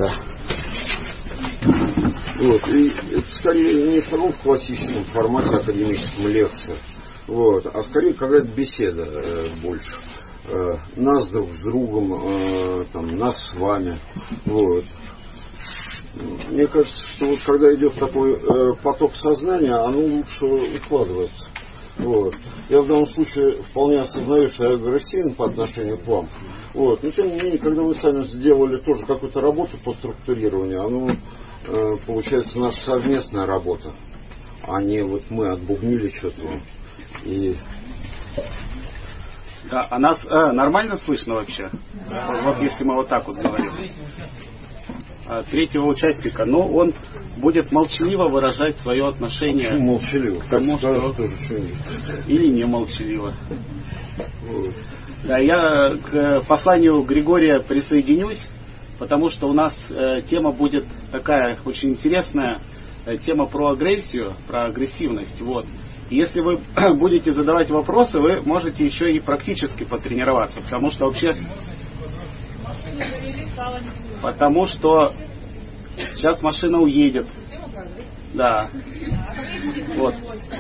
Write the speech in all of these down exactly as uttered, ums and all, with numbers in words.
Да. Вот. И это скорее не в таком классическом формате академическом лекция, вот, а скорее какая-то беседа э, больше. Э, нас друг с другом, э, там, нас с вами. Вот. Мне кажется, что вот когда идет такой э, поток сознания, оно лучше укладывается. Вот. Я в данном случае вполне осознаю, что я агрессивен по отношению к вам. Вот. Но тем не менее, когда вы сами сделали тоже какую-то работу по структурированию, оно э, получается наша совместная работа, а не вот мы отбубнили что-то. И... Да, а нас э, нормально слышно вообще? Да. Вот если мы вот так вот говорим. Третьего участника, но он будет молчаливо выражать свое отношение. Почему молчаливо? К тому, что... Или не молчаливо. Вот. Да, я к посланию Григория присоединюсь, потому что у нас э, тема будет такая очень интересная, э, тема про агрессию, про агрессивность. Вот. И если вы будете задавать вопросы, вы можете еще и практически потренироваться, потому что вообще... Потому что сейчас машина уедет. Да. Вот.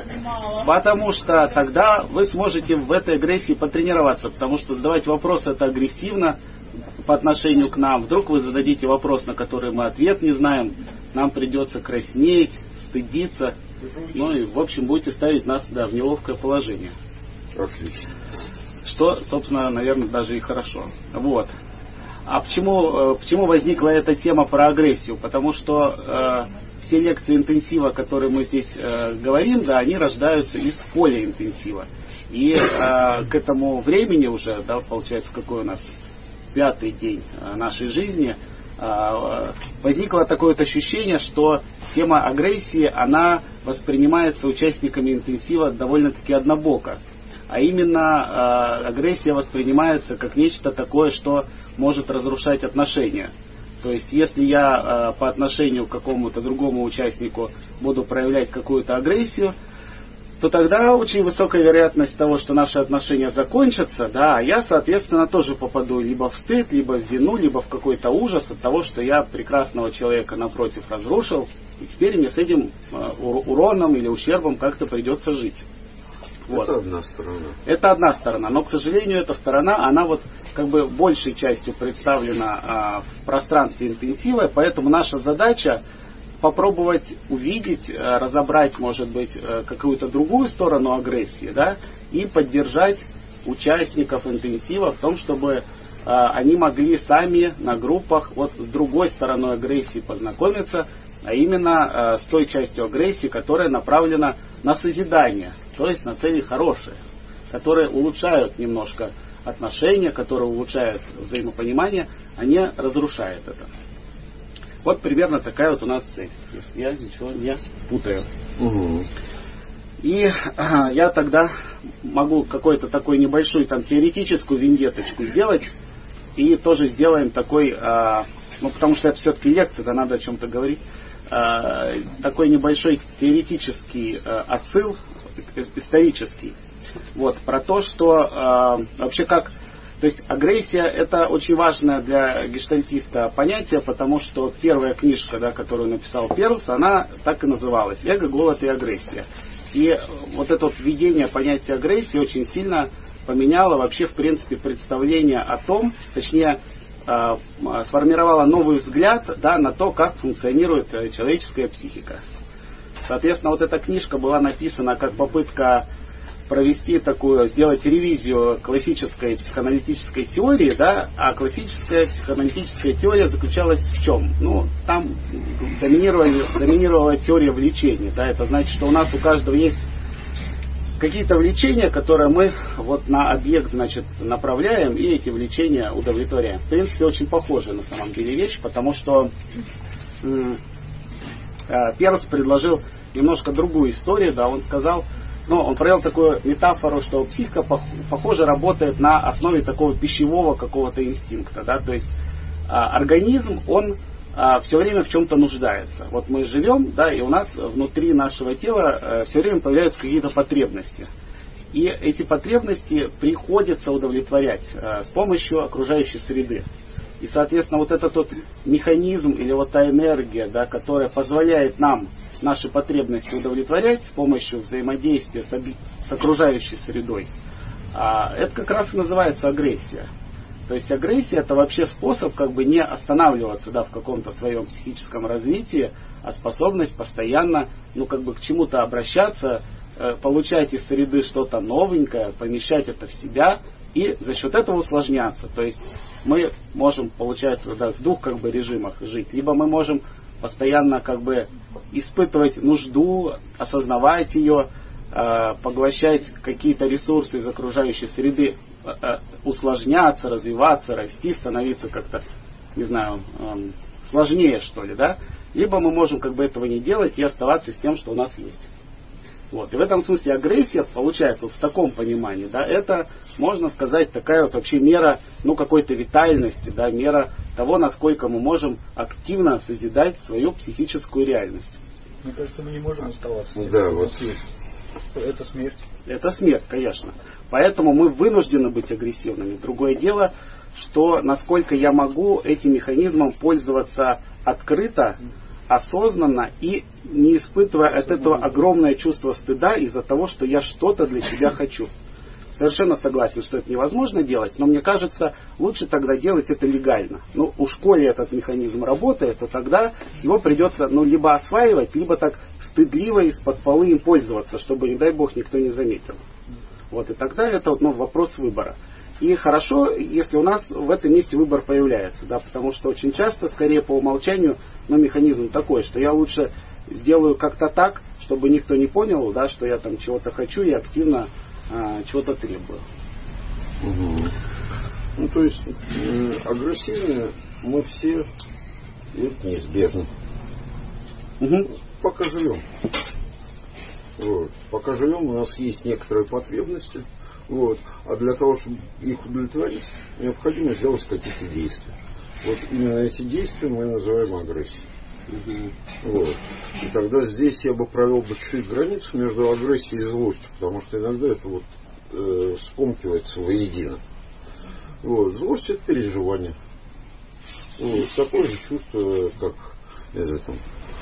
Потому что тогда вы сможете в этой агрессии потренироваться. Потому что задавать вопросы это агрессивно по отношению к нам. Вдруг вы зададите вопрос, на который мы ответ не знаем. Нам придется краснеть, стыдиться. Ну и в общем будете ставить нас, да, в неловкое положение. Отлично. Что, собственно, наверное, даже и хорошо. Вот. А почему, почему возникла эта тема про агрессию? Потому что э, все лекции интенсива, которые мы здесь э, говорим, да, они рождаются из поля интенсива. И э, к этому времени уже, да, получается, какой у нас пятый день нашей жизни, э, возникло такое вот ощущение, что тема агрессии, она воспринимается участниками интенсива довольно-таки однобоко. А именно э, агрессия воспринимается как нечто такое, что может разрушать отношения. То есть, если я э, по отношению к какому-то другому участнику буду проявлять какую-то агрессию, то тогда очень высокая вероятность того, что наши отношения закончатся, да, а я, соответственно, тоже попаду либо в стыд, либо в вину, либо в какой-то ужас от того, что я прекрасного человека напротив разрушил, и теперь мне с этим э, уроном или ущербом как-то придется жить. Вот. Это одна сторона. Это одна сторона, но, к сожалению, эта сторона, она вот как бы большей частью представлена а, в пространстве интенсива, поэтому наша задача попробовать увидеть, а, разобрать, может быть, а, какую-то другую сторону агрессии, да, и поддержать участников интенсива в том, чтобы а, они могли сами на группах вот с другой стороной агрессии познакомиться, а именно а, с той частью агрессии, которая направлена на созидание, то есть на цели хорошие, которые улучшают немножко отношения, которые улучшают взаимопонимание, а не разрушают это. Вот примерно такая вот у нас цель. Я ничего не путаю. Угу. И а, я тогда могу какой-то такой небольшую там теоретическую виндеточку сделать, и тоже сделаем такой, а, ну потому что это все-таки лекция, да, надо о чем-то говорить, а, такой небольшой теоретический а, отсыл, исторический, вот, про то, что э, вообще как, то есть агрессия это очень важное для гештальтиста понятие, потому что первая книжка, да, которую написал Перлс, она так и называлась «Эго, голод и агрессия». И вот это вот введение понятия агрессии очень сильно поменяло вообще в принципе представление о том, точнее э, сформировало новый взгляд, да, на то, как функционирует человеческая психика. Соответственно, вот эта книжка была написана как попытка провести такую, сделать ревизию классической психоаналитической теории, да, а классическая психоаналитическая теория заключалась в чем? Ну, там доминировала, доминировала теория влечений, да, это значит, что у нас у каждого есть какие-то влечения, которые мы вот на объект, значит, направляем, и эти влечения удовлетворяем. В принципе, очень похожая на самом деле вещь, потому что м- Перлс предложил немножко другую историю, да, он сказал, ну, он провел такую метафору, что психика, похоже, работает на основе такого пищевого какого-то инстинкта, да, то есть а, организм, он а, все время в чем-то нуждается. Вот мы живем, да, и у нас внутри нашего тела а, все время появляются какие-то потребности. И эти потребности приходится удовлетворять а, с помощью окружающей среды. И, соответственно, вот этот вот механизм или вот та энергия, да, которая позволяет нам наши потребности удовлетворять с помощью взаимодействия с, оби- с окружающей средой, а, это как раз и называется агрессия. То есть агрессия — это вообще способ как бы не останавливаться, да, в каком-то своем психическом развитии, а способность постоянно, ну, как бы к чему-то обращаться, э, получать из среды что-то новенькое, помещать это в себя и за счет этого усложняться. То есть мы можем, получается, да, в двух как бы режимах жить. Либо мы можем постоянно как бы испытывать нужду, осознавать ее, э, поглощать какие-то ресурсы из окружающей среды, усложняться, развиваться, расти, становиться как-то, не знаю, сложнее, что ли, да? Либо мы можем как бы этого не делать и оставаться с тем, что у нас есть. Вот. И в этом смысле агрессия, получается, вот в таком понимании, да, это, можно сказать, такая вот вообще мера, ну, какой-то витальности, да, мера того, насколько мы можем активно созидать свою психическую реальность. Мне кажется, мы не можем оставаться. Да, вот. Это смерть. Это смерть, конечно. Поэтому мы вынуждены быть агрессивными. Другое дело, что насколько я могу этим механизмом пользоваться открыто, осознанно и не испытывая от этого огромное чувство стыда из-за того, что я что-то для себя хочу. Совершенно согласен, что это невозможно делать, но мне кажется, лучше тогда делать это легально. Ну, у школе этот механизм работает, то тогда его придется, ну, либо осваивать, либо так стыдливо из-под полы им пользоваться, чтобы, не дай бог, никто не заметил. Вот, и тогда это вот, ну, вопрос выбора. И хорошо, если у нас в этом месте выбор появляется, да, потому что очень часто, скорее по умолчанию, ну, механизм такой, что я лучше сделаю как-то так, чтобы никто не понял, да, что я там чего-то хочу и активно а, чего-то требую. Угу. Ну, то есть э, агрессивные мы все, и это неизбежно. Угу. Пока живем. Вот. Пока живем, у нас есть некоторые потребности. Вот. А для того, чтобы их удовлетворить, необходимо сделать какие-то действия. Вот именно эти действия мы называем агрессией. Угу. Вот. И тогда здесь я бы провел бы чуть границу между агрессией и злостью, потому что иногда это вот э, скомкивается воедино. Вот. Злость — это переживание. Вот. Такое же чувство, как это, там,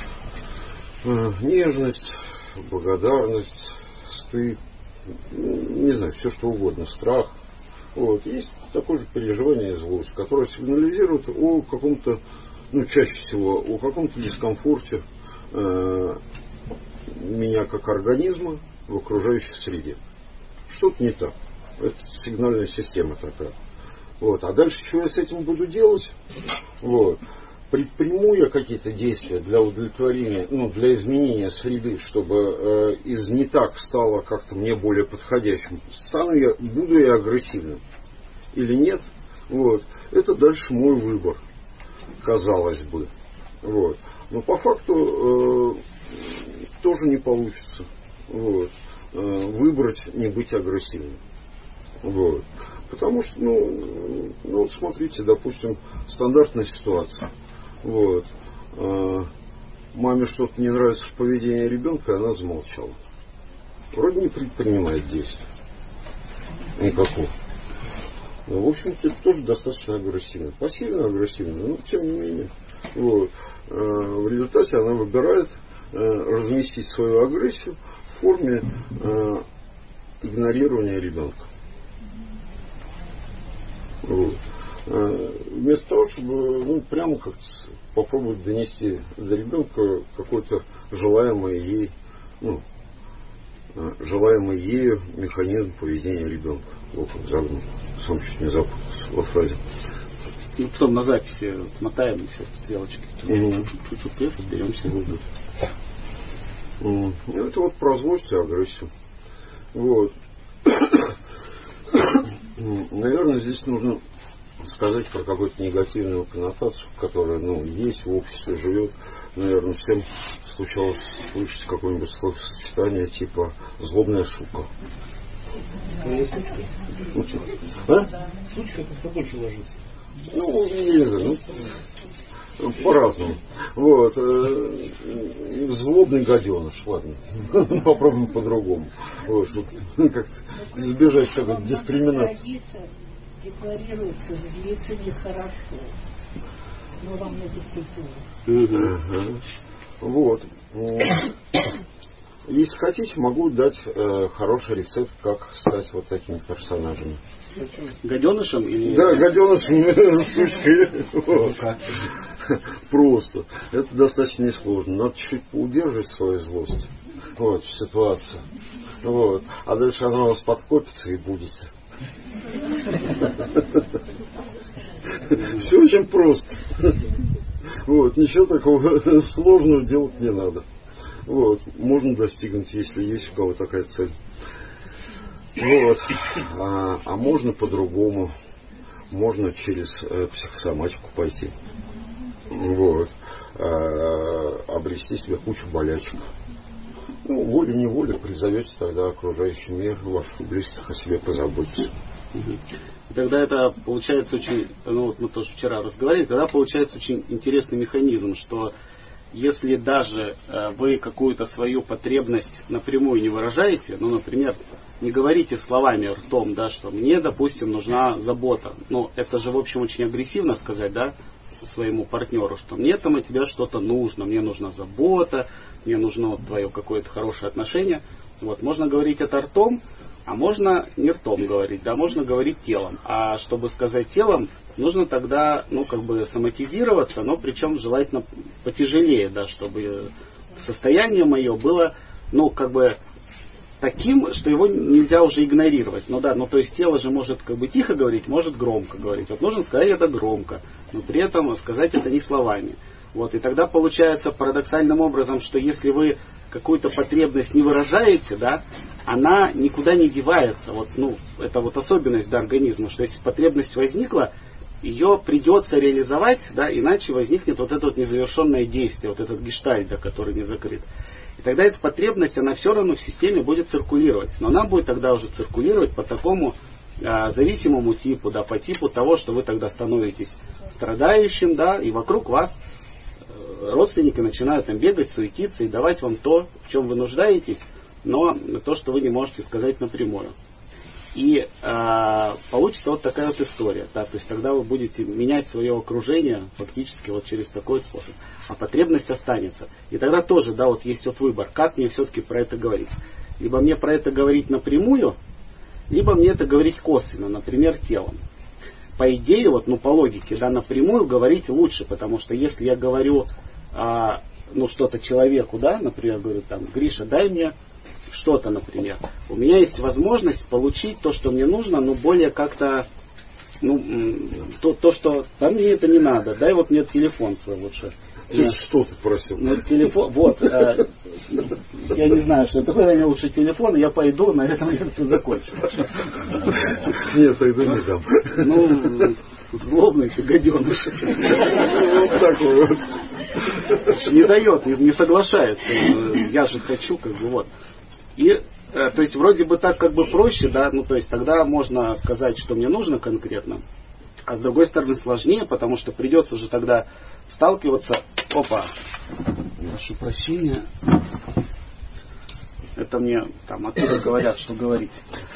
э, нежность, благодарность, стыд, не знаю, все что угодно, страх. Вот. Есть такое же переживание и злость, которое сигнализирует о каком-то, ну, чаще всего, о каком-то дискомфорте э, меня как организма в окружающей среде. Что-то не так. Это сигнальная система такая. Вот. А дальше, что я с этим буду делать? Вот. Предприму я какие-то действия для удовлетворения, ну, для изменения среды, чтобы э, из не так стало как-то мне более подходящим. Стану я, буду я агрессивным или нет? Вот. Это дальше мой выбор, казалось бы. Вот. Но по факту э, тоже не получится. Вот. Э, выбрать не быть агрессивным. Вот. Потому что, ну, ну, вот смотрите, допустим, стандартная ситуация. Вот. Э, маме что-то не нравится в поведении ребенка, она замолчала. Вроде не предпринимает действий. Никакого. В общем-то, это тоже достаточно агрессивно. Пассивно агрессивно, но тем не менее. Вот. Э, в результате она выбирает э, разместить свою агрессию в форме э, игнорирования ребенка. Вот. Вместо того, чтобы, ну, прямо как-то попробовать донести до ребенка какой-то желаемый ей, ну, желаемый ею механизм поведения ребенка. Вот как загнул. Сам чуть не запутался во фразе. Ну, потом на записи мотаем еще стрелочки. Mm-hmm. Чуть-чуть разберемся. Mm-hmm. Это вот про злость и агрессию. Вот. Наверное, здесь нужно сказать про какую-то негативную коннотацию, которая, ну, есть в обществе, живет. Наверное, всем случалось слышать какое-нибудь словосочетание типа «злобная сука». Скорее сучка. А? Сучка как-то больше ложится. Ну, не знаю, ну, по-разному. Вот. Злобный гаденыш, ладно. Попробуем по-другому. Вот, чтобы как-то избежать такой дискриминации. Декларируется, злиться нехорошо. Но вам не диктуют. Ага. Вот. Если хотите, могу дать э, хороший рецепт, как стать вот такими персонажами. Гаденышем или... Да, гаденышем, сучкой. Вот. Просто. Это достаточно несложно. Надо чуть-чуть поудерживать свою злость вот, в ситуации. Вот. А дальше она у вас подкопится и будете. Все очень просто. Вот. Ничего такого сложного делать не надо. Вот. Можно достигнуть, если есть у кого такая цель. Вот. А, а можно по-другому. Можно через э, психосоматику пойти. Вот. А, обрести себе кучу болячек. Ну, волей-неволей призовете тогда окружающий мир, ваших близких о себе позаботиться. Тогда это получается очень, ну вот мы тоже вчера разговаривали, тогда получается очень интересный механизм, что если даже э, вы какую-то свою потребность напрямую не выражаете, ну, например, не говорите словами, ртом, да, что мне, допустим, нужна забота. Ну, это же, в общем, очень агрессивно сказать, да, своему партнеру, что мне там от тебя что-то нужно, мне нужна забота, мне нужно вот твое какое-то хорошее отношение. Вот, можно говорить это ртом, а можно не ртом говорить, да, можно говорить телом. А чтобы сказать телом, нужно тогда, ну, как бы соматизироваться, но причем желательно потяжелее, да, чтобы состояние мое было, ну, как бы таким, что его нельзя уже игнорировать. Ну да, ну то есть тело же может как бы тихо говорить, может громко говорить. Вот нужно сказать это громко, но при этом сказать это не словами. Вот, и тогда получается парадоксальным образом, что если вы какую-то потребность не выражаете, да, она никуда не девается. Вот, ну, это вот особенность, да, организма, что если потребность возникла, ее придется реализовать, да, иначе возникнет вот это вот незавершенное действие, вот этот гештальт, да, который не закрыт. И тогда эта потребность, она все равно в системе будет циркулировать. Но она будет тогда уже циркулировать по такому а, зависимому типу, да, по типу того, что вы тогда становитесь страдающим, да, и вокруг вас родственники начинают там бегать, суетиться и давать вам то, в чем вы нуждаетесь, но то, что вы не можете сказать напрямую. И э, получится вот такая вот история. Да, то есть тогда вы будете менять свое окружение фактически вот через такой способ. А потребность останется. И тогда тоже, да, вот есть вот выбор, как мне все-таки про это говорить. Либо мне про это говорить напрямую, либо мне это говорить косвенно, например, телом. По идее, вот, ну, по логике, да, напрямую говорить лучше, потому что если я говорю, а, ну, что-то человеку, да, например, говорю, там, Гриша, дай мне что-то, например, у меня есть возможность получить то, что мне нужно, но более как-то, ну, то, то что, да, мне это не надо, дай вот мне телефон свой лучше. Ты что ты просил? Ну, телефон, вот, э, я не знаю, что такое, дай мне лучше телефон, и я пойду, на этом лекцию закончу. Нет, тогда не дам. Ну, злобный ты гаденыш. Вот такой вот. Не дает, не, не соглашается. Я же хочу, как бы, вот. И, э, то есть, вроде бы так, как бы проще, да, ну, то есть, тогда можно сказать, что мне нужно конкретно. А с другой стороны сложнее, потому что придется же тогда сталкиваться. Опа, прошу прощения. Это мне там оттуда говорят, что говорить.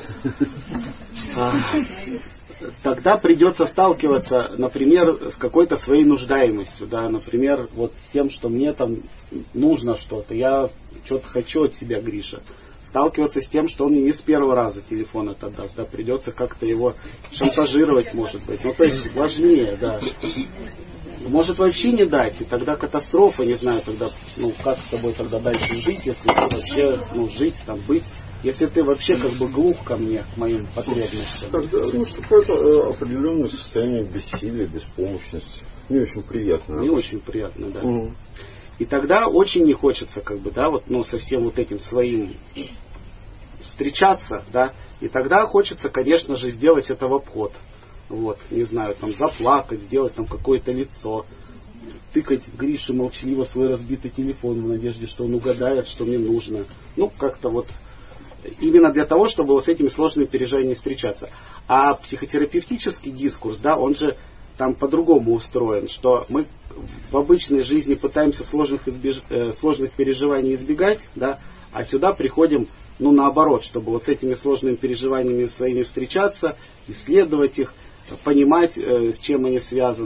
Тогда придется сталкиваться, например, с какой-то своей нуждаемостью, да, например, вот с тем, что мне там нужно что-то, я что-то хочу от себя, Гриша. Сталкиваться с тем, что он мне не с первого раза телефон это даст, да, придется как-то его шантажировать, может быть. Ну, то есть сложнее, да. Может вообще не дать, и тогда катастрофа, не знаю, тогда, ну, как с тобой тогда дальше жить, если ты вообще, ну, жить, там, быть, если ты вообще как бы глух ко мне, к моим потребностям. Тогда, ну, какое-то определенное состояние бессилия, беспомощности. Не очень приятно. Не очень приятно, да. Угу. И тогда очень не хочется, как бы, да, вот, ну, со всем вот этим своим встречаться, да, и тогда хочется, конечно же, сделать это в обход. Вот, не знаю, там, заплакать, сделать там какое-то лицо, тыкать Грише молчаливо свой разбитый телефон в надежде, что он угадает, что мне нужно. Ну, как-то вот, именно для того, чтобы вот с этими сложными переживаниями встречаться. А психотерапевтический дискурс, да, он же там по-другому устроен, что мы в обычной жизни пытаемся сложных, избеж... э, сложных переживаний избегать, да, а сюда приходим, ну, наоборот, чтобы вот с этими сложными переживаниями своими встречаться, исследовать их, понимать, э, с чем они связаны,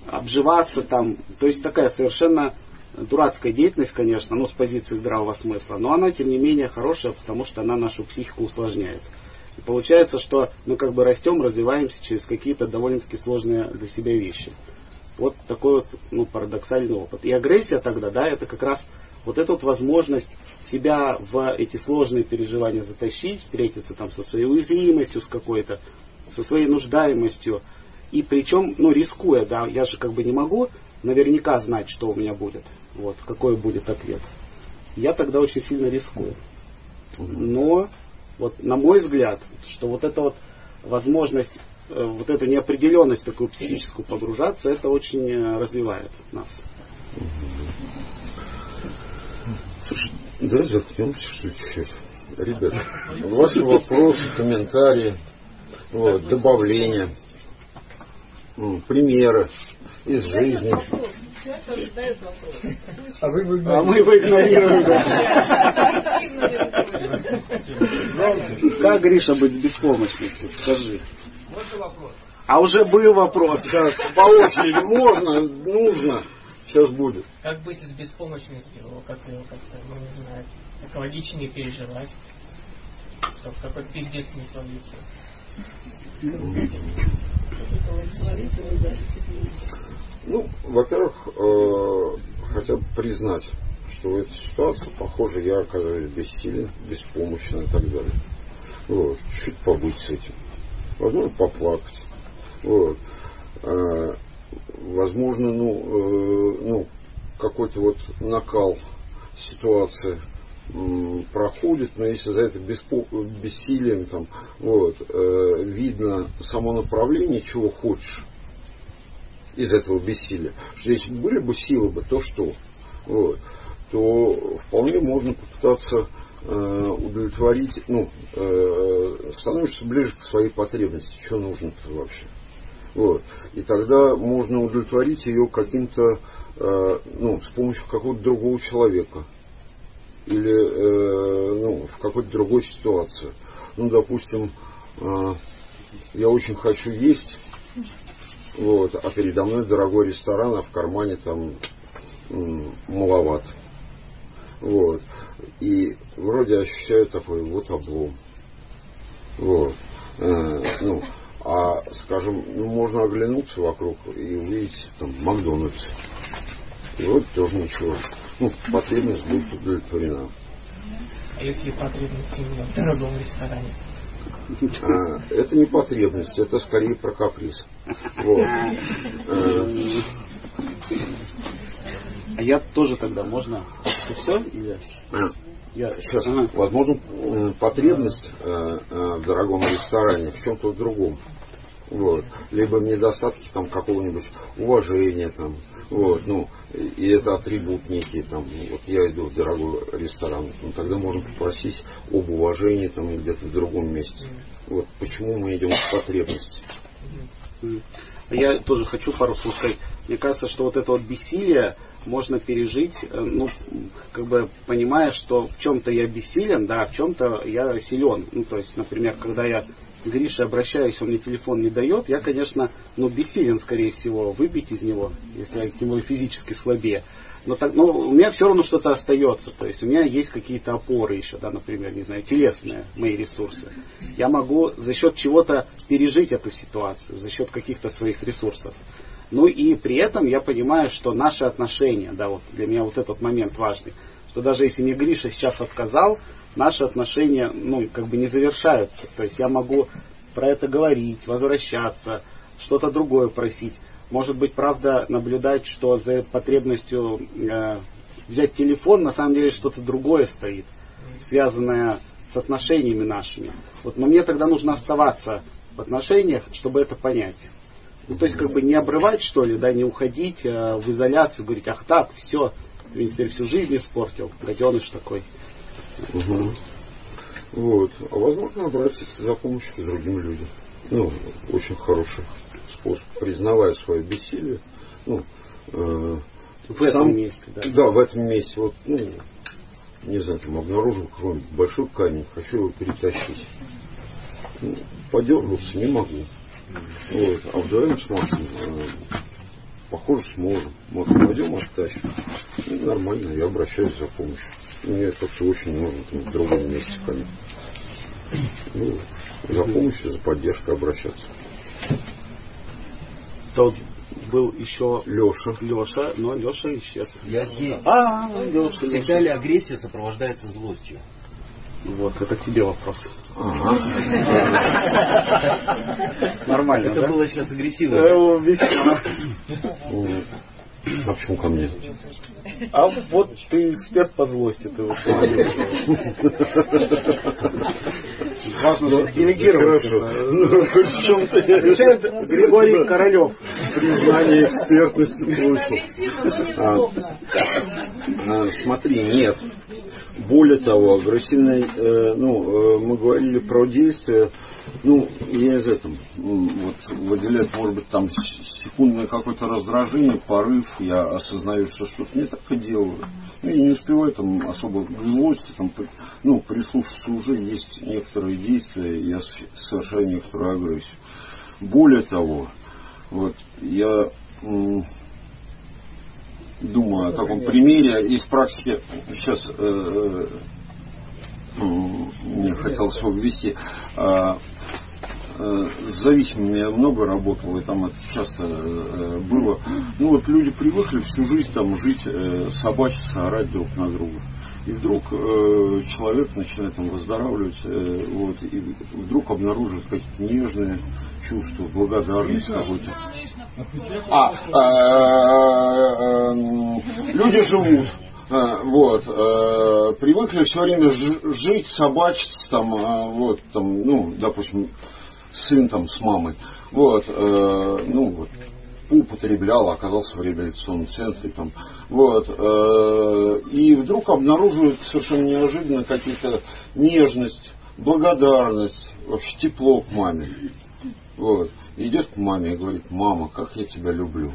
обживаться там. То есть такая совершенно дурацкая деятельность, конечно, ну, с позиции здравого смысла, но она, тем не менее, хорошая, потому что она нашу психику усложняет. И получается, что мы как бы растем, развиваемся через какие-то довольно-таки сложные для себя вещи. Вот такой вот, ну, парадоксальный опыт. И агрессия тогда, да, это как раз вот эта вот возможность себя в эти сложные переживания затащить, встретиться там со своей уязвимостью, с какой-то, со своей нуждаемостью. И причем, ну, рискуя, да, я же как бы не могу наверняка знать, что у меня будет, вот, какой будет ответ. Я тогда очень сильно рискую. Но, вот, на мой взгляд, что вот эта вот возможность, вот эту неопределенность такую психическую погружаться, это очень развивает нас. Слушай, давай заткнемся чуть-чуть. Ребят, ваши вопросы, комментарии, вот, добавления, примеры из жизни. А, вы вы а мы его игнорируем. Как, Гриша, быть с беспомощностью? Скажи. Можно вопрос? А уже был вопрос. Сейчас по очереди можно, нужно. Сейчас будет. Как быть с беспомощностью? Как его как-то, ну не знаю, экологичнее переживать? Чтобы какой пиздец не свалился. Ну, во-первых, э, хотя бы признать, что в этой ситуации, похоже, я оказываюсь бессилен, беспомощен и так далее. Вот. Чуть побыть с этим. Возможно, поплакать. Вот. Э, возможно, ну, э, ну, какой-то вот накал ситуации м, проходит, но если за это беспо- бессилием там, вот, э, видно само направление, чего хочешь из этого бессилия, что если были бы силы, бы, то что? Вот, то вполне можно попытаться э, удовлетворить, ну, э, становишься ближе к своей потребности, что нужно-то вообще. Вот. И тогда можно удовлетворить ее каким-то, э, ну, с помощью какого-то другого человека. Или э, ну, в какой-то другой ситуации. Ну, допустим, э, я очень хочу есть, вот, а передо мной дорогой ресторан, а в кармане там м, маловато. Вот. И вроде ощущаю такой вот облом. Вот. Э, ну, а, скажем, ну, можно оглянуться вокруг и увидеть там Макдональдс. И вот тоже ничего. Ну, потребность будет удовлетворена. А если потребность именно в дорогом ресторане? А, это не потребность, это скорее про каприз. Вот. А я тоже тогда можно? Это все? Или... Я... Сейчас, ага. возможно, потребность в дорогом ресторане в чем-то другом. Вот. Либо в недостатке там какого-нибудь уважения там. Вот, ну, и это атрибут некий, там, вот я иду в дорогой ресторан, ну, тогда можно попросить об уважении там или где-то в другом месте. Вот почему мы идем к потребности. Я тоже хочу пару слов сказать. Мне кажется, что вот это вот бессилие можно пережить, ну, как бы понимая, что в чем-то я бессилен, да, а в чем-то я силен. Ну, то есть, например, когда я к Грише обращаюсь, он мне телефон не дает, я, конечно, ну, бессилен, скорее всего, выбить из него, если я к нему физически слабее. Но, так, но у меня все равно что-то остается. То есть у меня есть какие-то опоры еще, да, например, не знаю, телесные мои ресурсы. Я могу за счет чего-то пережить эту ситуацию, за счет каких-то своих ресурсов. Ну и при этом я понимаю, что наши отношения, да, вот для меня вот этот момент важный, что даже если мне Гриша сейчас отказал, наши отношения, ну, как бы не завершаются. То есть я могу про это говорить, возвращаться, что-то другое просить. Может быть, правда, наблюдать, что за потребностью э, взять телефон, на самом деле что-то другое стоит, связанное с отношениями нашими. Вот, но мне тогда нужно оставаться в отношениях, чтобы это понять. Ну, то есть, как бы не обрывать, что ли, да, не уходить э, в изоляцию, говорить, ах так, все, ты теперь всю жизнь испортил, гаденыш такой. Угу. Вот. А возможно обратиться за помощью к другим людям. Ну, очень хороший способ, признавая свое бессилие. Ну, э, в этом сам, месте, да. Да, в этом месте. Вот, ну, не знаю, там обнаружил какой-нибудь большой камень, хочу его перетащить. Ну, подергался, не могу. Вот. А вдвоем смотрим, э, похоже, сможем. Вот пойдем оттащим. И нормально, я обращаюсь за помощью. Мне как-то очень нужно там, в другом месте ходить. Ну, за помощью, за поддержкой обращаться. Тот был еще Леша. Леша, но Леша исчез. Я здесь. А, Леша, Всегда ли агрессия сопровождается злостью? Вот, это к тебе вопрос. Ага. Нормально, Это да? было сейчас агрессивно. Э, весьма. А почему ко мне? А вот ты эксперт по злости. Ты вот важно делегировать. Отвечает Григорий Королев. Признание экспертности получил. А, смотри, нет. Более того, агрессивный, э, ну, э, мы говорили про действия, ну, я из этого, вот, выделяет, может быть, там секундное какое-то раздражение, порыв, я осознаю, что что-то не так и делаю. Ну, и не успеваю там особо к злости, там, ну, прислушаться уже, есть некоторые действия, я совершаю некоторую агрессию. Более того, вот, я... М- думаю о таком примере из практики. Сейчас э, э, мне хотелось его ввести. Э, э, с зависимыми я много работал, и там это часто э, было. Ну вот люди привыкли всю жизнь там жить, э, собачиться, орать друг на друга. И вдруг э, человек начинает там выздоравливать, э, вот, и вдруг обнаруживает какие-то нежные чувства, благодарность какой-то. А, э, э, люди живут, э, вот, э, привыкли все время ж- жить, собачиться, там, э, вот, там, ну, допустим, сын там с мамой, вот, э, ну, вот, употреблял, оказался в реабилитационном центре, там, вот, э, и вдруг обнаруживают совершенно неожиданно какие-то нежность, благодарность, вообще тепло к маме. Вот. Идет к маме и говорит: мама, как я тебя люблю.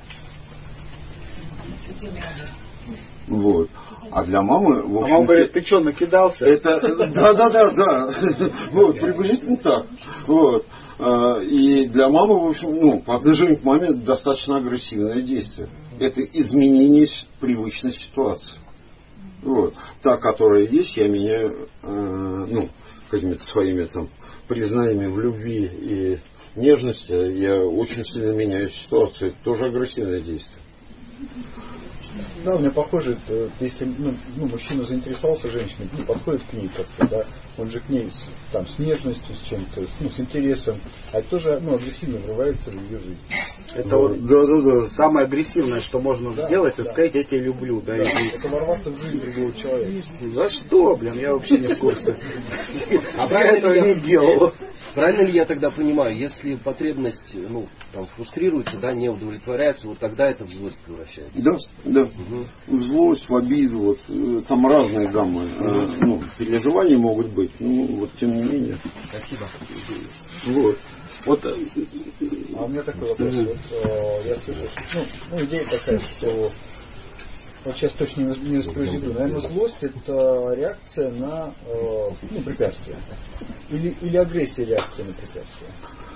Вот. А для мамы, в общем, а мама говорит: ты что, накидался? Это, да, да, да, да. Вот, приблизительно так. Вот. И для мамы, в общем, ну, по отношению к маме достаточно агрессивное действие. Это изменение привычной ситуации. Вот. Та, которая есть, я меняю, ну, какими-то своими там признаниями в любви и нежности, я очень сильно меняю ситуацию. Это тоже агрессивное действие. Да, у меня похоже, это, если ну, ну, мужчина заинтересовался женщиной, ну, подходит к ней как-то, да, он же к ней с, там, с нежностью, с чем-то, ну, с интересом, а это тоже ну, агрессивно врывается в ее жизнь. Это да, вот да, да, да. самое агрессивное, что можно да, сделать, да. это сказать: я тебя люблю. Да, да, и... это ворваться в жизнь другого человека. За что, блин, я вообще не в курсе. А я этого не делал. Правильно ли я тогда понимаю, если потребность ну, там, фрустрируется, да, не удовлетворяется, вот тогда это в злость превращается? Да, да. Угу. В злость, в обиду, вот, там разные гаммы э, ну, переживаний могут быть, ну вот тем не менее. Спасибо. Вот. Вот, а у меня такой вопрос. Mm-hmm. Вот, э, я слышу, ну, ну, идея такая, что вот сейчас точно не, не воспроизведу. Наверное, злость это реакция на э, ну, препятствие. Или, или агрессия реакция на препятствие.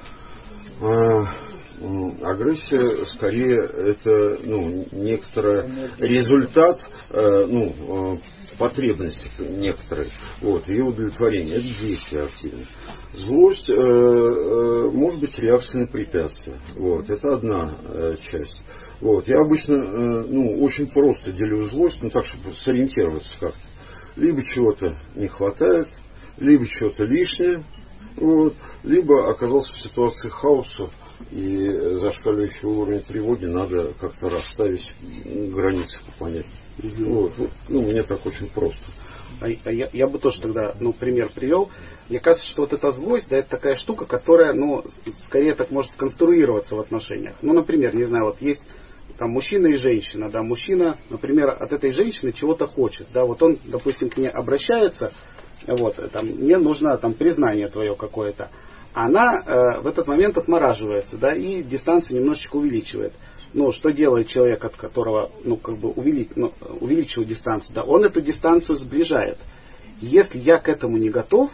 А, агрессия скорее это ну, некоторый результат э, ну, потребности некоторой, вот, ее удовлетворение, это действие активное. Злость э, э, может быть реакцией на препятствие, вот, это одна э, часть. Вот, я обычно э, ну, очень просто делю злость, ну так, чтобы сориентироваться как-то. Либо чего-то не хватает, либо чего-то лишнее, вот, либо оказался в ситуации хаоса и зашкаливающего уровня тревоги, надо как-то расставить границы понять. Угу. Вот, вот, ну, мне так очень просто. А, а я, я бы тоже тогда, ну, пример привел. Мне кажется, что вот эта злость, да, это такая штука, которая, ну, скорее так может конструироваться в отношениях. Ну, например, не знаю, вот есть там мужчина и женщина, да, мужчина, например, от этой женщины чего-то хочет, да, вот он, допустим, к ней обращается, вот, там, мне нужно там признание твое какое-то, она э, в этот момент отмораживается, да, и дистанцию немножечко увеличивает. Ну, что делает человек, от которого, ну, как бы увеличивает, ну, увеличивает дистанцию, да, он эту дистанцию сближает. Если я к этому не готов,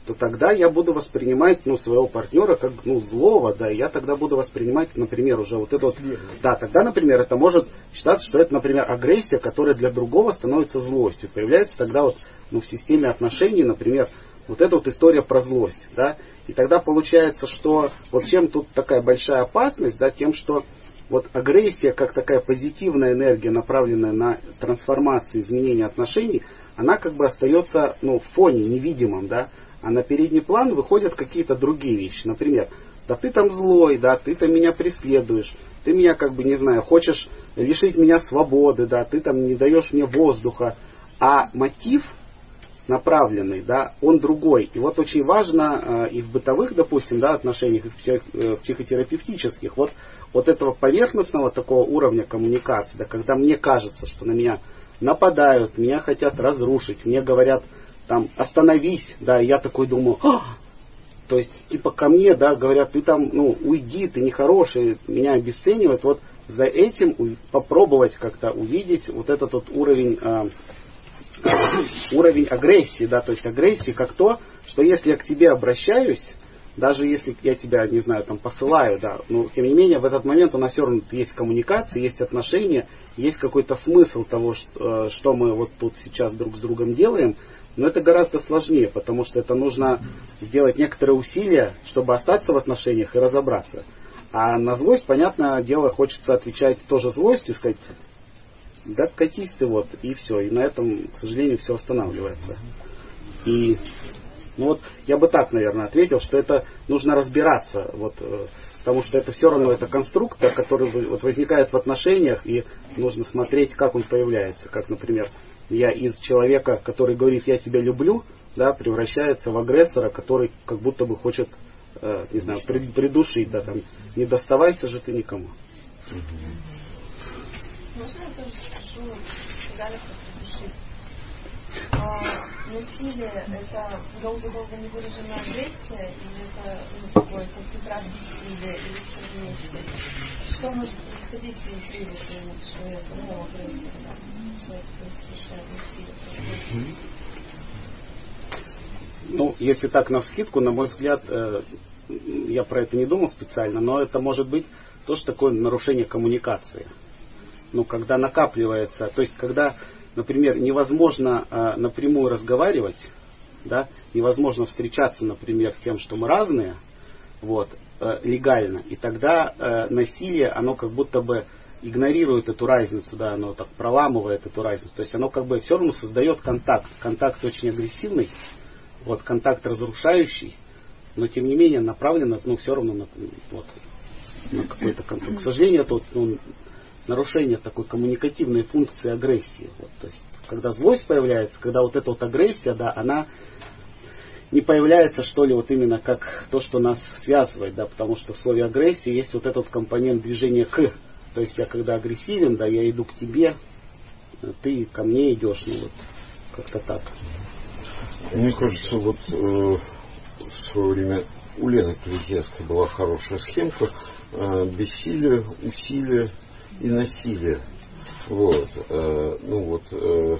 то тогда я буду воспринимать, ну, своего партнера как, ну, злого, да, и я тогда буду воспринимать, например, уже вот это вот, да, тогда, например, это может считаться, что это, например, агрессия, которая для другого становится злостью. Появляется тогда вот, ну, в системе отношений, например, вот эта вот история про злость, да, и тогда получается, что вот чем тут такая большая опасность, да, тем, что вот агрессия, как такая позитивная энергия, направленная на трансформацию, изменение отношений, она как бы остается, ну, в фоне, невидимом, да, а на передний план выходят какие-то другие вещи. Например, да ты там злой, да, ты там меня преследуешь, ты меня, как бы, не знаю, хочешь лишить меня свободы, да, ты там не даешь мне воздуха, а мотив направленный, да, он другой. И вот очень важно э, и в бытовых, допустим, да, отношениях, и в, псих, э, в психотерапевтических, вот, вот этого поверхностного такого уровня коммуникации, да, когда мне кажется, что на меня нападают, меня хотят разрушить, мне говорят, там, остановись, да, и я такой думаю, а! То есть, типа, ко мне, да, говорят, ты там, ну, уйди, ты нехороший, меня обесценивают, вот за этим попробовать как-то увидеть вот этот вот уровень, э, уровень агрессии, да, то есть агрессии как то, что если я к тебе обращаюсь, даже если я тебя, не знаю, там посылаю, да, но тем не менее в этот момент у нас все равно есть коммуникация, есть отношения, есть какой-то смысл того, что, что мы вот тут сейчас друг с другом делаем, но это гораздо сложнее, потому что это нужно сделать некоторые усилия, чтобы остаться в отношениях и разобраться. А на злость, понятное дело, хочется отвечать тоже злостью, сказать, да катись ты вот, и все. И на этом, к сожалению, все останавливается. И ну вот я бы так, наверное, ответил, что это нужно разбираться, вот, потому что это все равно это конструктор, который вот возникает в отношениях, и нужно смотреть, как он появляется. Как, например, я из человека, который говорит «я тебя люблю», да, превращается в агрессора, который как будто бы хочет, э, не знаю, придушить, да, там, не доставайся же ты никому. Можно я тоже скажу, сказали про придушить? А, насилие — это долго-долго не выраженная агрессия, или это, ну, такой концентрат бессилия, или все вместе? Что может происходить внутри вот человека, ну, агрессия, да, человек совершает насилие? Ну, если так навскидку, на мой взгляд, э, я про это не думал специально, но это может быть тоже такое нарушение коммуникации. Ну, когда накапливается, то есть когда, например, невозможно э, напрямую разговаривать, да, невозможно встречаться, например, тем, что мы разные, вот, э, легально, и тогда э, насилие, оно как будто бы игнорирует эту разницу, да, оно так проламывает эту разницу, то есть оно как бы все равно создает контакт, контакт очень агрессивный, вот, контакт разрушающий, но тем не менее направлено, ну, все равно на, вот, на какой-то контакт. К сожалению, это вот, ну, нарушение такой коммуникативной функции агрессии. Вот, то есть, когда злость появляется, когда вот эта вот агрессия, да, она не появляется, что ли, вот именно как то, что нас связывает, да, потому что в слове агрессия есть вот этот компонент движения к. То есть я когда агрессивен, да, я иду к тебе, ты ко мне идешь, ну вот, как-то так. Мне кажется, вот э, в свое время у Лены Клетьевской была хорошая схемка э, бессилие, усилие и насилие. Вот. Э, ну вот э,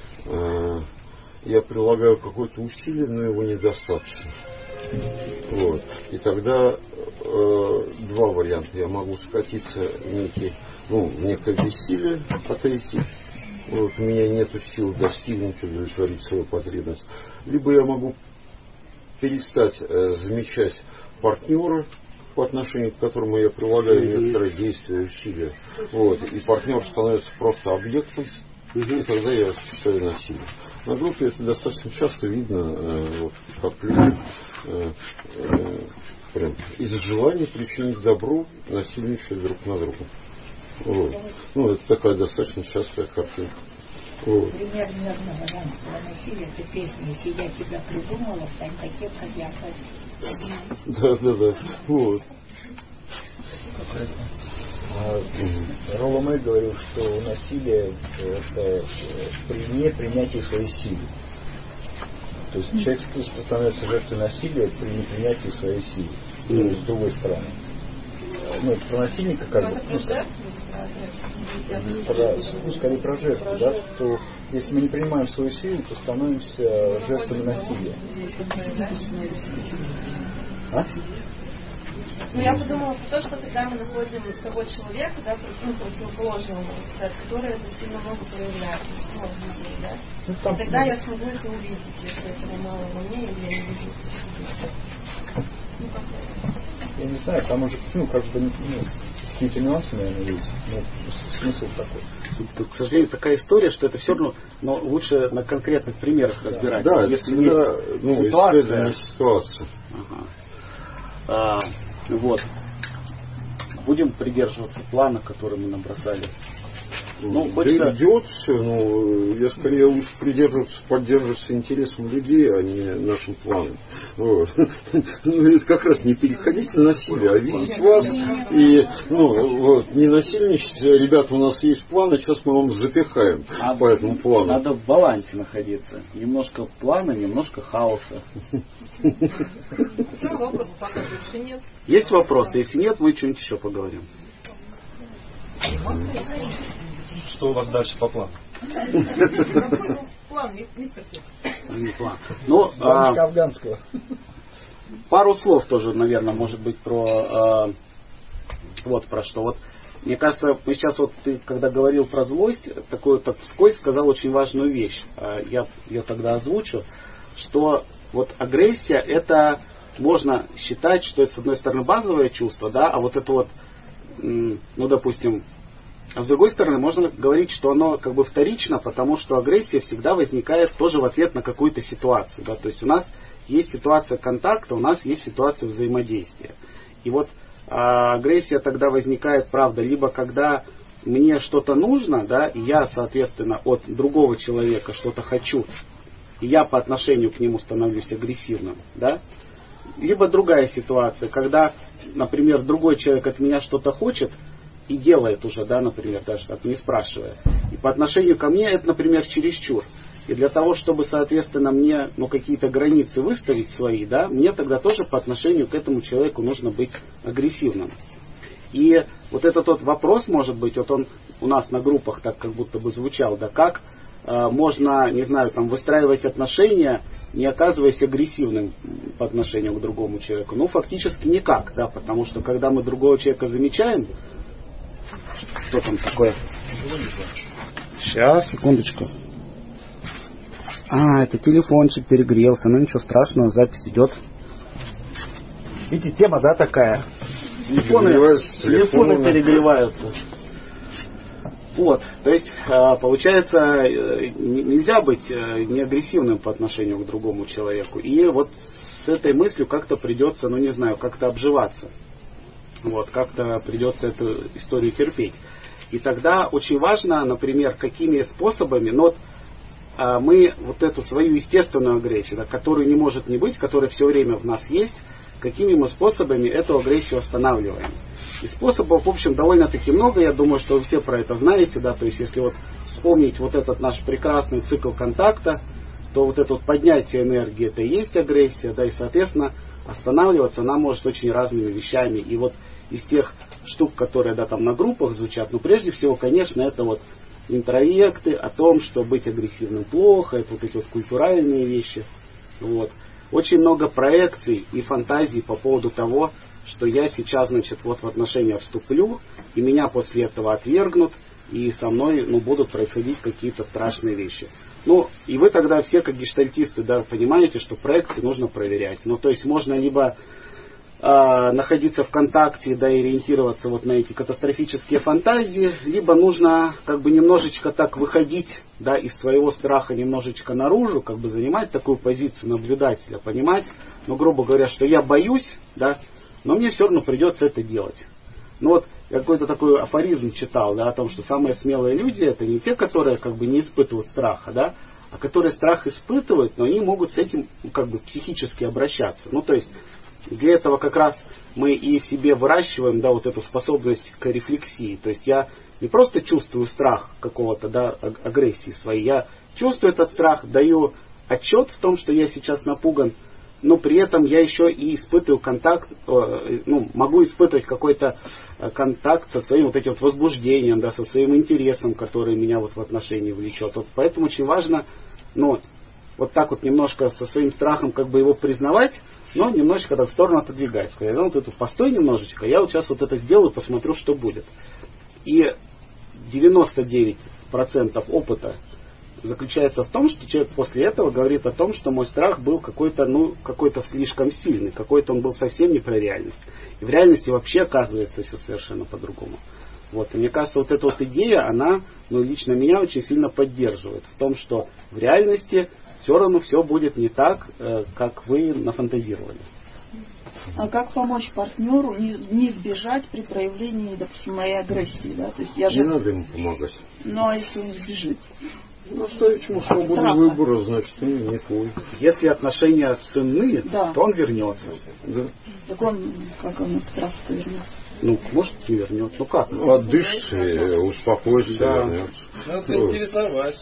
э, я прилагаю какое-то усилие, но его недостаточно. Вот. И тогда э, два варианта. Я могу скатиться в некий, ну, в некое бессилие, отойти. Вот, у меня нет сил достигнуть, удовлетворить свою потребность. Либо я могу перестать э, замечать партнера, по отношению к которому я прилагаю mm-hmm. некоторые действия, усилия. Вот, и партнер становится просто объектом, mm-hmm. и тогда я осуществляю насилие. На группе это достаточно часто видно, э, вот, как люди э, э, прям из желания причинить добро насильничают друг на друга. Вот. Ну, это такая достаточно частая картинка. Вот. Пример мирного женского насилия, это песня «Если я тебя придумала, стань таким, как я хочу». Да, да, да. Вот. Ролло Мэй говорил, что насилие это при непринятии своей силы. То есть человек становится жертвой насилия при непринятии своей силы. Mm. С другой стороны. Ну, это про насильника как бы. Ну, Про, ну, скорее про жертву, да, что если мы не принимаем свою силу, то становимся жертвами насилия. А? Ну, я подумала про то, что когда мы находим того человека, да, ну, противоположного, сказать, который это сильно много проявляет, ну, в людей, да, ну, там, и тогда я смогу это увидеть, если этого мало во мне, или я не вижу это в себе. Ну, как-то. Я не знаю, там уже, ну, как бы, ну, какие-то нюансы, наверное, есть, но смысл такой. Тут, к сожалению, такая история, что это все равно, но лучше на конкретных примерах разбирать. Да, если всегда, есть ну, ситуация. ситуация. Ага. А, вот. Будем придерживаться плана, который мы набросали. Ну, хочется... Да идет все, ну, я скорее лучше придерживаться, поддерживаться интересам людей, а не нашим планом. Вот. Ну, это как раз не переходить на насилие, а видеть вас и, ну, вот, не насильничать. Ребята, у нас есть план, а сейчас мы вам запихаем а по этому плану. Надо в балансе находиться. Немножко плана, немножко хаоса. Вопрос пока больше нет. Есть вопросы? Если нет, мы что-нибудь еще поговорим. Что у вас дальше по плану? Какой план, мистер Фикс? Не план. Ну, а, афганского. Пару слов тоже, наверное, может быть, про а, вот про что. Вот, мне кажется, мы сейчас вот ты, когда говорил про злость, такую так вскользь сказал очень важную вещь. А, я ее тогда озвучу, что вот агрессия это можно считать, что это с одной стороны базовое чувство, да, а вот это вот, ну, допустим. А с другой стороны, можно говорить, что оно как бы вторично, потому что агрессия всегда возникает тоже в ответ на какую-то ситуацию. Да? То есть у нас есть ситуация контакта, у нас есть ситуация взаимодействия. И вот а, агрессия тогда возникает, правда, либо когда мне что-то нужно, да, и я, соответственно, от другого человека что-то хочу, и я по отношению к нему становлюсь агрессивным, да, либо другая ситуация, когда, например, другой человек от меня что-то хочет, и делает уже, да, например, даже так, не спрашивая. И по отношению ко мне это, например, чересчур. И для того, чтобы, соответственно, мне, ну, какие-то границы выставить свои, да, мне тогда тоже по отношению к этому человеку нужно быть агрессивным. И вот этот вот вопрос, может быть, вот он у нас на группах так как будто бы звучал, да, как э, можно, не знаю, там, выстраивать отношения, не оказываясь агрессивным по отношению к другому человеку. Ну, фактически никак, да, потому что когда мы другого человека замечаем, что там такое? Сейчас, секундочку. А, это телефончик перегрелся. Ну ничего страшного, запись идет. Видите, тема, да, такая? Телефоны, телефоны перегреваются. Вот, то есть, получается, нельзя быть неагрессивным по отношению к другому человеку. И вот с этой мыслью как-то придется, ну не знаю, как-то обживаться. Вот, как-то придется эту историю терпеть. И тогда очень важно, например, какими способами, но вот, а, мы вот эту свою естественную агрессию, да, которую не может не быть, которая все время в нас есть, какими мы способами эту агрессию останавливаем. И способов, в общем, довольно-таки много, я думаю, что вы все про это знаете, да, то есть если вот вспомнить вот этот наш прекрасный цикл контакта, то вот это вот поднятие энергии, это и есть агрессия, да, и, соответственно, останавливаться она может очень разными вещами. И вот из тех штук, которые, да, там на группах звучат, ну, прежде всего, конечно, это вот интроекты о том, что быть агрессивным плохо, это вот эти вот культуральные вещи. Вот. Очень много проекций и фантазий по поводу того, что я сейчас, значит, вот в отношения вступлю, и меня после этого отвергнут, и со мной, ну, будут происходить какие-то страшные вещи. Ну, и вы тогда все, как гештальтисты, да, понимаете, что проекции нужно проверять. Ну, то есть можно либо э, находиться в контакте, да, и ориентироваться вот на эти катастрофические фантазии, либо нужно как бы немножечко так выходить, да, из своего страха немножечко наружу, как бы занимать такую позицию наблюдателя, понимать, ну, грубо говоря, что я боюсь, да, но мне все равно придется это делать. Ну вот, я какой-то такой афоризм читал, да, о том, что самые смелые люди это не те, которые как бы не испытывают страха, да, а которые страх испытывают, но они могут с этим как бы психически обращаться. Ну, то есть, для этого как раз мы и в себе выращиваем, да, вот эту способность к рефлексии. То есть я не просто чувствую страх какого-то, да, агрессии своей, я чувствую этот страх, даю отчет в том, что я сейчас напуган, но при этом я еще и испытываю контакт, ну, могу испытывать какой-то контакт со своим вот этим вот возбуждением, да, со своим интересом, который меня вот в отношении влечет. Вот поэтому очень важно, ну, вот так вот немножко со своим страхом как бы его признавать, но немножечко так в сторону отодвигать. Сказать, ну, вот это постой немножечко, я вот сейчас вот это сделаю, посмотрю, что будет. И девяносто девять процентов опыта заключается в том, что человек после этого говорит о том, что мой страх был какой-то, ну, какой-то слишком сильный, какой-то он был совсем не про реальность. И в реальности вообще оказывается все совершенно по-другому. Вот. И мне кажется, вот эта вот идея, она, ну, лично меня очень сильно поддерживает в том, что в реальности все равно все будет не так, как вы нафантазировали. А как помочь партнеру не, не сбежать при проявлении, допустим, моей агрессии? Да? То есть я же... Не надо ему помогать. Ну, а если он сбежит? Ну, оставить ему свободу выбора, значит, он не твой. Если отношения ценны, да, то он вернется. Да. Так он, как он страх-то вернется? Ну, может, не вернет. Ну как? Ну, отдышится, успокоится, да, вернется. Надо интересовать.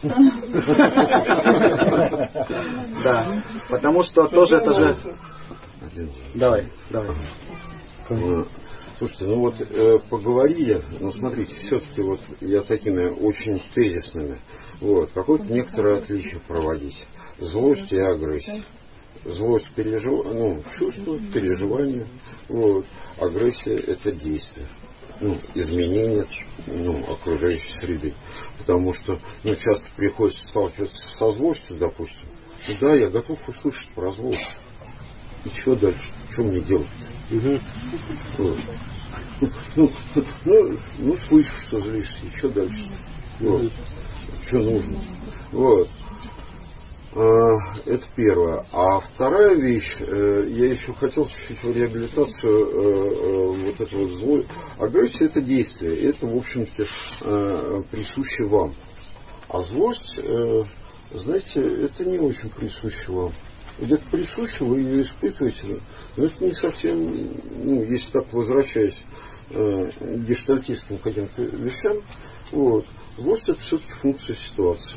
Да, потому что тоже это же... Давай, давай. Слушайте, ну вот э, поговорили, ну смотрите, все-таки вот я такими очень тезисными, вот, какое-то некоторое отличие проводить. Злость и агрессия. Злость пережив... ну, чувство, переживание, вот. Агрессия это действие, ну, изменение, ну, окружающей среды. Потому что, ну, часто приходится сталкиваться со злостью, допустим. И да, я готов услышать про злость. И что дальше? Что мне делать? Угу. Вот. Ну, ну, ну, слышишь, что злишься, и что дальше? Вот. Что нужно? Вот. А, это первое. А вторая вещь, э, я еще хотел чуть-чуть в реабилитацию э, э, вот этого вот злой. Агрессия это действие, это, в общем-то, э, присуще вам. А злость, э, знаете, это не очень присуще вам. Где-то присуще, вы ее испытываете, но это не совсем, ну, если так возвращаясь э, гештальтистским каким-то вещам, вот, злость это все-таки функция ситуации.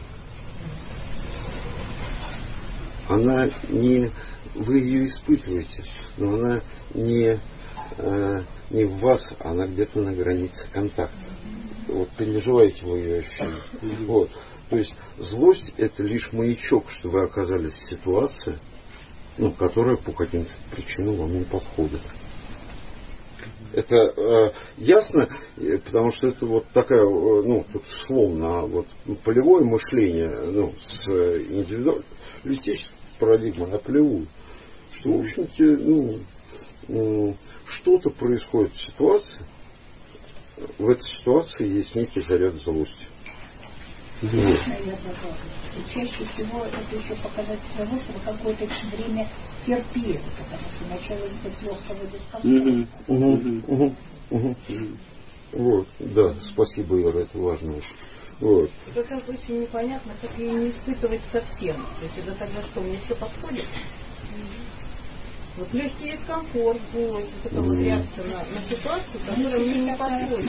Она не, вы ее испытываете, но она не, э, не в вас, она где-то на границе контакта. Вот переживаете вы ее ощущения. Вот. То есть злость это лишь маячок, что вы оказались в ситуации, ну, которая по каким-то причинам вам не подходит. Это э, ясно, потому что это вот такая, ну, тут словно вот, полевое мышление, ну, с индивидуалистической парадигмой на полевую. Что, в общем-то, ну, э, что-то происходит в ситуации, в этой ситуации есть некий заряд злости. И чаще всего это еще показатель того, что вы какое-то время терпели, потому что начало слезного дискомфорта. Угу, угу, угу. Вот, да, спасибо, Ира, это важно. Вот. Как раз очень непонятно, как ее не испытывать совсем. То есть это тогда что, мне все подходит? Вот легкий дискомфорт, злость, вот эта вот реакция на, на ситуацию, которая мне не подходит.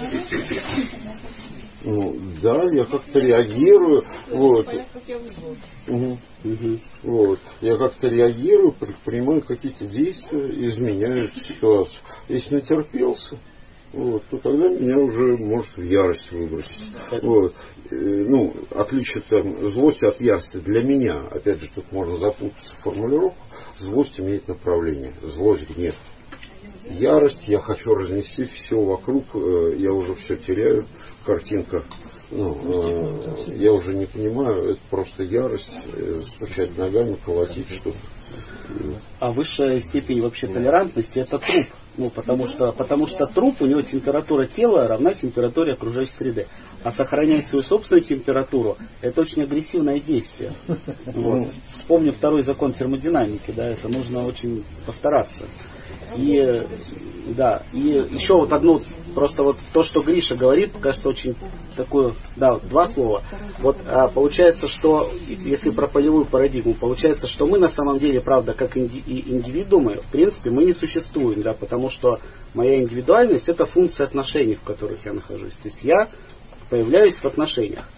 Ну, да, я как-то реагирую. Вот. Понятно, как я выжила. Угу, угу. Вот. Я как-то реагирую, предпринимаю какие-то действия, изменяю ситуацию. Если натерпелся, вот, то тогда меня уже может в ярость выбросить. Вот. Ну, отличие там, злости от ярости для меня, опять же, тут можно запутаться в формулировку, злость имеет направление, злость гнев. Ярость, я хочу разнести все вокруг, я уже все теряю, картинка, ну, я уже не понимаю, это просто ярость, стучать ногами, колотить что-то. А высшая степень вообще толерантности это труп. Ну, потому что, потому что труп, у него температура тела равна температуре окружающей среды. А сохранять свою собственную температуру это очень агрессивное действие. Вот. Вспомню второй закон термодинамики, да, это нужно очень постараться. И да, и еще вот одну, просто вот то, что Гриша говорит, кажется очень такое, да, вот два слова. Вот а, получается, что если про полевую парадигму, получается, что мы на самом деле, правда, как инди, индивидуумы, в принципе, мы не существуем, да, потому что моя индивидуальность это функция отношений, в которых я нахожусь. То есть я появляюсь в отношениях.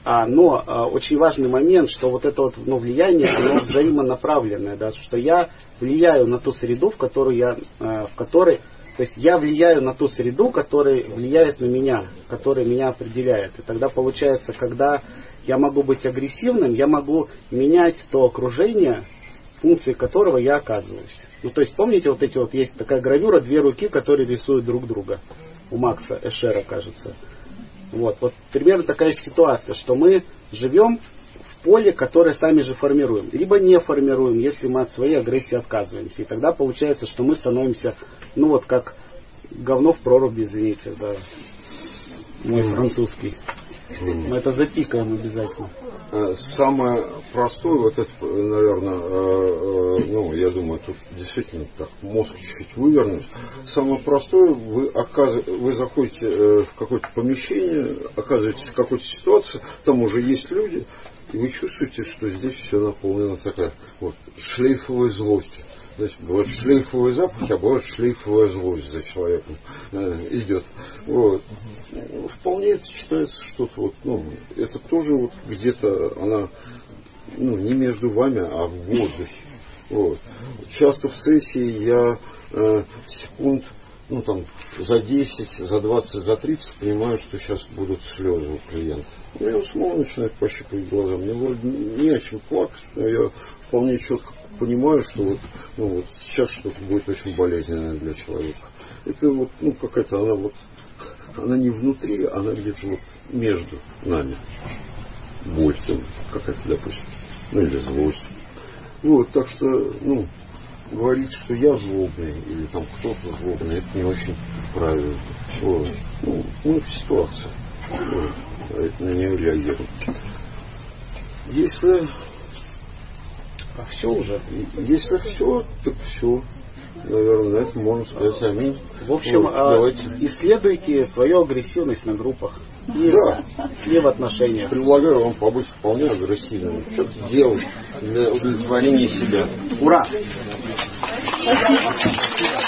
А, но а, очень важный момент, что вот это вот, ну, влияние, оно взаимонаправленное, да, что я влияю на ту среду, в которую я, а, в которой, то есть я влияю на ту среду, которая влияет на меня, которая меня определяет. И тогда получается, когда я могу быть агрессивным, я могу менять то окружение, функции которого я оказываюсь. Ну, то есть, помните, вот эти вот, есть такая гравюра, две руки, которые рисуют друг друга. У Макса Эшера, кажется. Вот, вот примерно такая ситуация, что мы живем в поле, которое сами же формируем. Либо не формируем, если мы от своей агрессии отказываемся. И тогда получается, что мы становимся, ну вот как говно в проруби, извините за мой французский. Мы это запикаем обязательно. Самое простое, вот это, наверное, ну, я думаю, тут действительно так мозг чуть-чуть вывернуть. Самое простое, вы, оказ... вы заходите в какое-то помещение, оказываетесь в какой-то ситуации, там уже есть люди, и вы чувствуете, что здесь все наполнено такая вот шлейфовой злостью. То есть бывают шлейфовые запахи, а бывает шлейфовая злость за человеком э, идет. Вот. Вполне это считается что-то вот, ну, это тоже вот где-то она, ну, не между вами, а в воздухе. Вот. Часто в сессии я э, секунд, ну там, за десять, за двадцать, за тридцать понимаю, что сейчас будут слезы у клиента. Ну, я снова начинаю пощипывать глаза. Мне вроде не о чем плакать, но я вполне четко понимаю, что вот, ну, вот сейчас что-то будет очень болезненное для человека. Это вот, ну, какая-то она вот, она не внутри, она где-то вот между нами. Боль там какая-то, допустим, ну или злость. Вот, так что, ну, говорить, что я злобный или там кто-то злобный, это не очень правильно. Вот. Ну, ну, ситуация. Вот. На нее реагируем. Если А все уже? Если все, так все. Наверное, на этом можно сказать аминь. В общем, вот, а, давайте. исследуйте свою агрессивность на группах. И, да. и в отношениях. Предлагаю вам побыть вполне агрессивным. Что-то делать для удовлетворения себя. Ура! Спасибо.